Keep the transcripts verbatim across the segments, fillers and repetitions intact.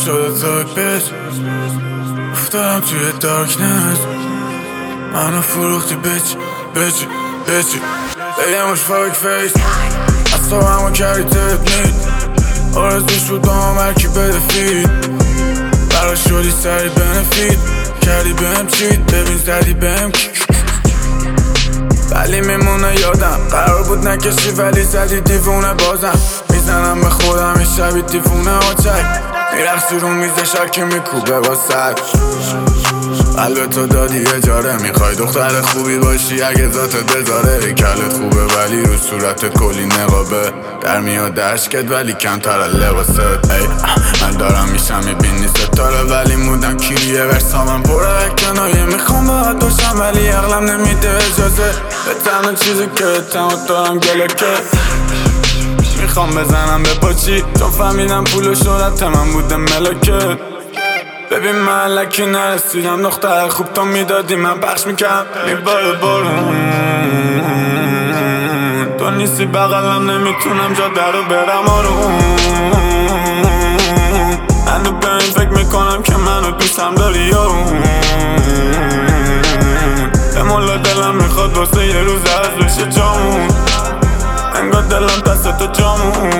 شده تاک بیچ افتادم توی دارکنس منو فروختی بیچ بیچ بیچ بگمش فاک فیس از تو همو کردی تپنید آرزوش بود دام هرکی بده فید برا شدی سری بنفید کردی بهم چید ببین زدی بهم ولی میمونه یادم قرار بود نکشی ولی زدی دیوونه بازم میزنم به خودم این شبی دیوونه آچک میرخصی رو میز شکی میکوبه با سر قلب تو دادی اجاره میخوای دختر خوبی باشی اگه ذاتت بذاره کلت خوبه ولی رو صورتت کلی نقابه در میاد عشقت ولی کمتر از لباست ای من دارم میشم میبینی ستاره ولی مودم کیریه ورسامم پره کنایه میخوام باید باشم ولی عقلم نمیده اجازه به تنها چیزی که تنها دارم گلکه میخوام بزنم به پاچی چون فهمیدم پول و شهرت من بوده ملکه ببین من لکی نرسیدم دختر خوب تو میدادی من پخش میکرم میباره بارون تو نیستی بغلم نمیتونم جا درو برم آروم من به این فکر میکنم که منو دوستم داری یارون به مولا دلم میخواد واسه یه روز از بشه جامون انگار دلم دست تو جامون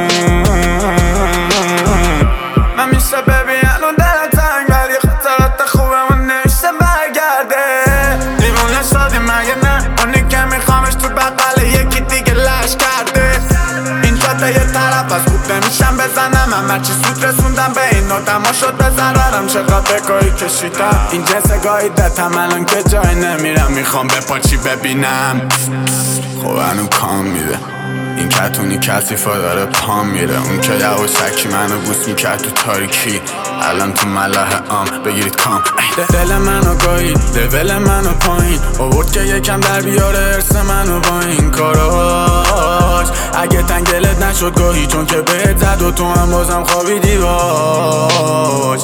من میشه ببین الان دلم تنگ ولی خاطرات خوبمون نمیشه برگرده دیوونه شدی مگه نه اونی که میخوامش تو بقل یکی دیگه لش کرده این جاده یه طرف از خوب نمیشم بزنم من هرچی سود رسوندم به این نوتم ها شد بزنم چقدر بگاهی کشیدم این جنس گاهی دتم الان که جای نمیرم میخوام به پاچی ببینم خب هنو کام میده این کتونی کسیفا داره پام میره اون که یواشکی منو بوس میکرد تو تاریکی الان تو ملاح عام بگیرید کام دل منو گاهید لول منو پایین آورد که یکم در بیاره ارس منو با این کاراش اگه تنگلت نشد گاهی چون که بهت زد و تو هم بازم خوابیدی باش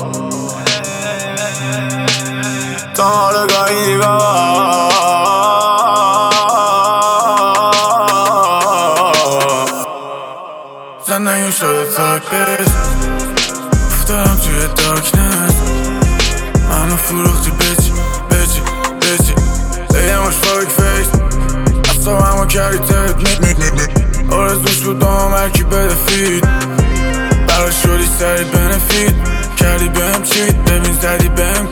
تو ما رو گاهیدی باش زندگیم شده تاک بیچ افتادم توی دارکنس منو فروختی بیچ بیچ بیچ بگمش فاک فیس از تو همو کردی تپنید آرزوش بود دام هرکی بده فید برا شدی سری بنفید کردی بهم چید ببین زدی بهم